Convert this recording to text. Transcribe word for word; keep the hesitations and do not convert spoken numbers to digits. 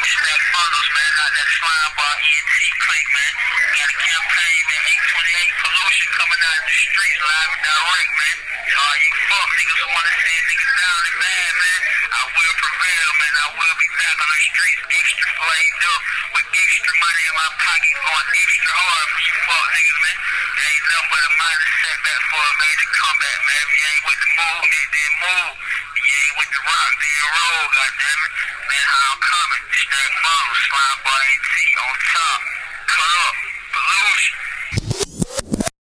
Stack bundles, man. Got that slime bar E N T click, man. Got a campaign, man. eight twenty-eight pollution coming out of the streets live and direct, man. So all you fuck niggas who wanna see niggas down and bad, man, I will prevail, man. I will be back on the streets, extra flayed up, with extra money in my pocket, going extra hard for you fuck niggas, man. There ain't nothing but a minor setback for a major comeback, man. If you ain't with the movement, then move. If you ain't with the rock, then roll, goddammit. Man, how I'm coming. Stack bundles, slime bar N T on top. Cut up. Pollution.